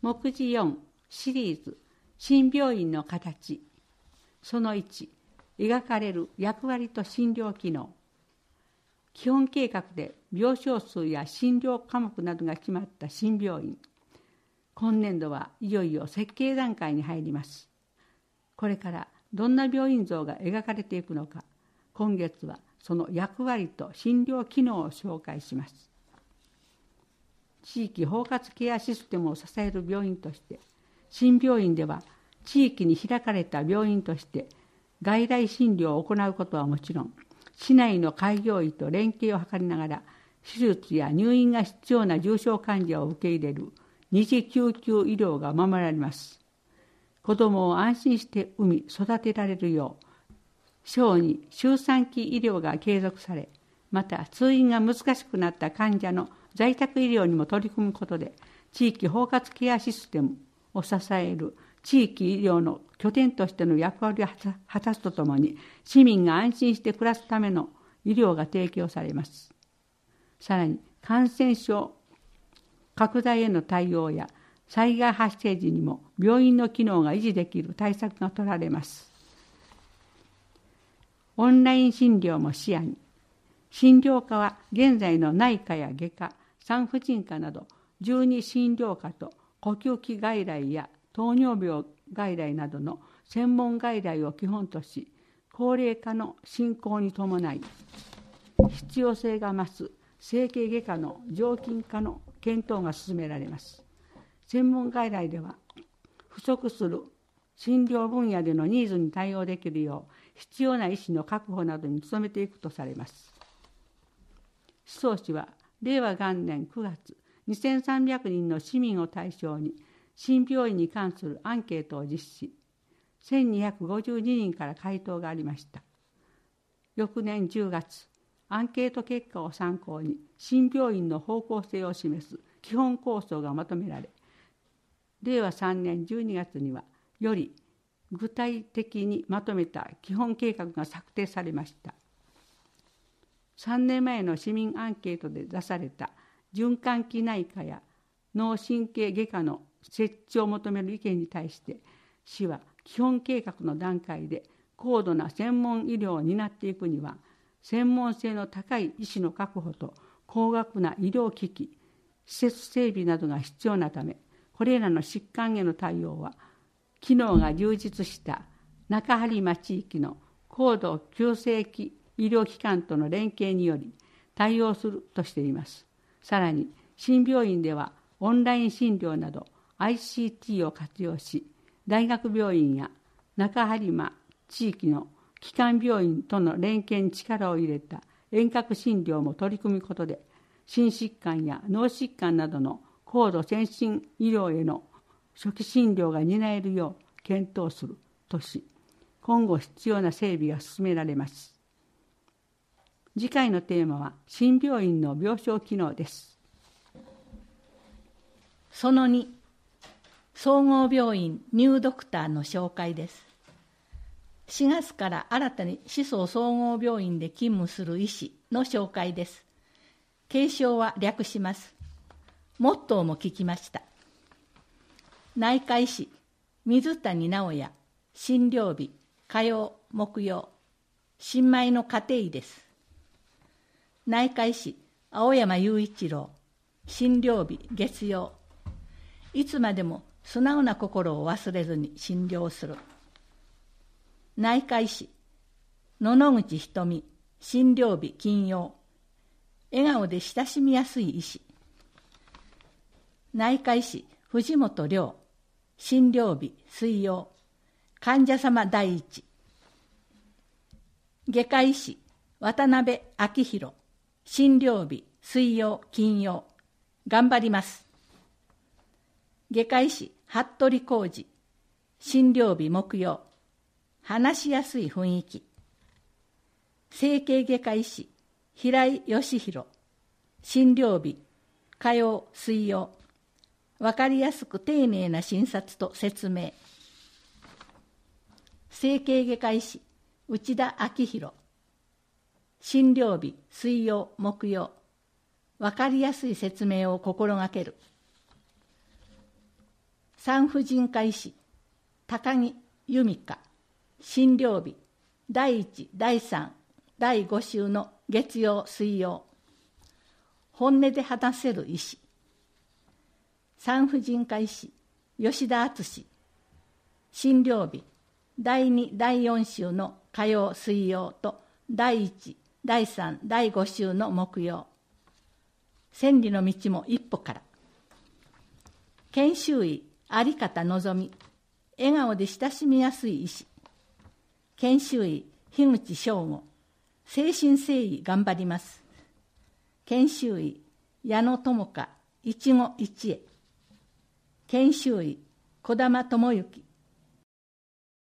目次4シリーズ新病院の形。その1、描かれる役割と診療機能。基本計画で病床数や診療科目などが決まった新病院。今年度はいよいよ設計段階に入ります。これからどんな病院像が描かれていくのか、今月はその役割と診療機能を紹介します。地域包括ケアシステムを支える病院として、新病院では地域に開かれた病院として外来診療を行うことはもちろん、市内の開業医と連携を図りながら、手術や入院が必要な重症患者を受け入れる二次救急医療が守られます。子どもを安心して産み育てられるよう、小児周産期医療が継続され、また通院が難しくなった患者の在宅医療にも取り組むことで、地域包括ケアシステムを支える地域医療の拠点としての役割を果たすとともに、市民が安心して暮らすための医療が提供されます。さらに感染症拡大への対応や災害発生時にも病院の機能が維持できる対策が取られます。オンライン診療も視野に、診療科は現在の内科や外科、産婦人科など12診療科と呼吸器外来や糖尿病外来などの専門外来を基本とし、高齢化の進行に伴い必要性が増す整形外科の常勤化の検討が進められます。専門外来では不足する診療分野でのニーズに対応できるよう、必要な医師の確保などに努めていくとされます。思想市は令和元年9月、2300人の市民を対象に新病院に関するアンケートを実施。1252人から回答がありました。翌年10月、アンケート結果を参考に新病院の方向性を示す基本構想がまとめられ、令和3年12月にはより具体的にまとめた基本計画が策定されました。3年前の市民アンケートで出された循環器内科や脳神経外科の設置を求める意見に対して、市は基本計画の段階で高度な専門医療を担っていくには、専門性の高い医師の確保と高額な医療機器、施設整備などが必要なため、これらの疾患への対応は、機能が充実した中播磨地域の高度急性期医療機関との連携により対応するとしています。さらに、新病院ではオンライン診療など ICT を活用し、大学病院や中播磨地域の基幹病院との連携に力を入れた遠隔診療も取り組むことで、心疾患や脳疾患などの高度先進医療への初期診療が担えるよう検討するとし、今後必要な整備が進められます。次回のテーマは新病院の病床機能です。 その2、総合病院ニュードクターの紹介です。4月から新たに宍粟総合病院で勤務する医師の紹介です。継承は略します。モットーも聞きました。内科医師水谷直也、診療日火曜木曜、新米の家庭医です。内科医師青山雄一郎、診療日月曜、いつまでも素直な心を忘れずに診療する。内科医師野々口瞳、診療日金曜、笑顔で親しみやすい医師。内科医師藤本亮、診療日水曜、患者様第一。外科医師渡辺明弘、診療日水曜金曜、頑張ります。外科医師服部浩二、診療日木曜、話しやすい雰囲気。整形外科医師平井義弘、診療日火曜水曜、わかりやすく丁寧な診察と説明。整形外科医師内田明弘、診療日水曜木曜、わかりやすい説明を心がける。 産婦人科医師高木由美香、診療日第1、第3、第5週の月曜、水曜。本音で話せる医師。産婦人科医師吉田敦、診療日第2、第4週の火曜、水曜と第1、第3、第5週の木曜。千里の道も一歩から。研修医有方のぞみ、笑顔で親しみやすい医師。研修医樋口翔吾、誠心誠意頑張ります。研修医矢野智香、一期一会。研修医児玉智之、